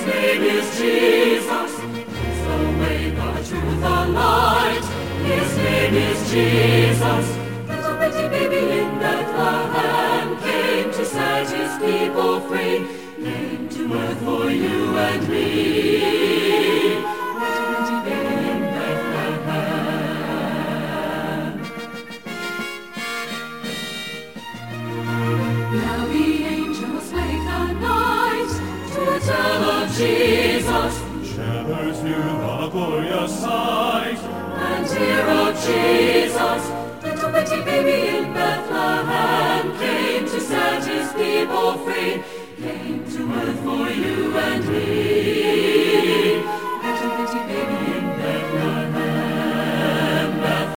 name is Jesus. He's the way, the truth, the light. His name is Jesus. Little bitty baby in Bethlehem came to set his people free. Came to earth for you and me. Little bitty baby in Bethlehem. Now the angels wake the night to tell of Jesus. Shepherds hear the glorious sight, and hear